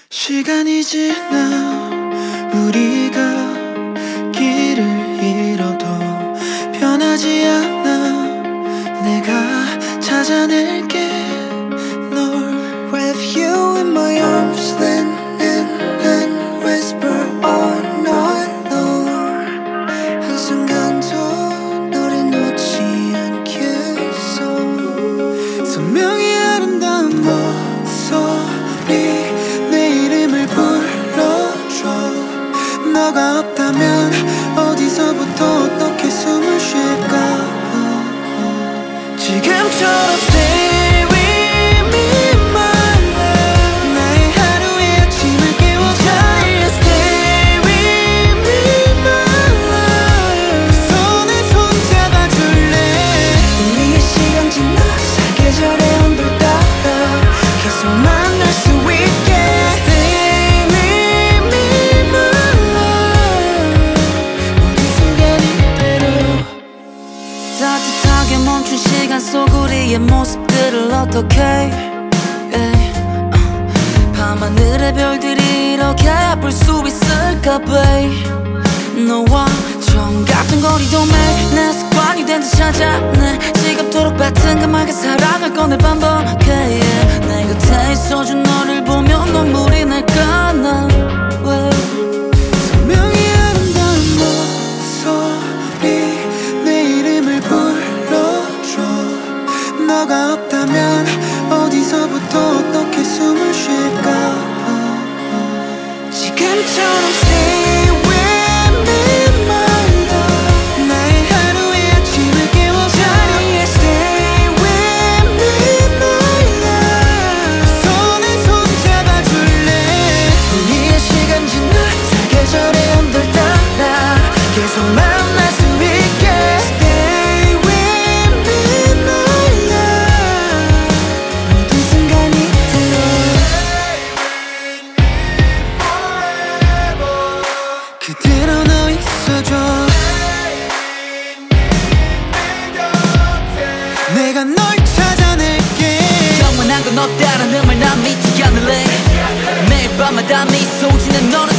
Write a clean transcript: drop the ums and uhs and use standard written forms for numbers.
시간이 지나 우리가 길을 잃어도 변하지 않아. 내가 찾아낼게 널. With you in my arms, lean in and whisper all night long. 한순간도 너를 놓지 않겠어. 선명히 아름다운 목소리 내 이름을 불러줘. 너가 없다면 어디서부터 어떻게 숨을 쉴까. 지금처럼 stay with me my love. 나의 하루의 아침을 깨워줘. Stay with me my love. 손에 손 잡아줄래. 우리의 시간 지나 사계절의 온도 따라 계속 만날 수 있게. Stay with me my love. 모든 순간이 때로 따뜻하게 멈춘 시간 속 우리의 모습들을 어떻게 밤하늘의 별들이 이렇게 예쁠 수 있을까 babe. 너와 처음 같은 거리도 매일 내 습관이 된 듯 찾아내. 지겹도록 뱉은 그 맑은 사랑을 꺼내 반복해 내 곁에 있어준 너를 보면 눈물이 날까 나 왜. 선명히 아름다운 목소리 내 이름을 불러줘. 너가 없다면 어디서부터 어떻게 숨을 쉴까. 지금처럼 stay with me my love. 나의 하루의 아침을 깨워줘. Stay with me my love. 손에 손 잡아줄래. 우리의 시간 지나 사계절의 온도를 따라 계속 만날 수 있게. Stay with me my love. 모든 순간이 들어. 그대로 너 있어줘. 내가 널 찾아낼게. 영원한 건 없다는 말 난 믿지 않을래. 매일 밤마다 미소 짓는 너는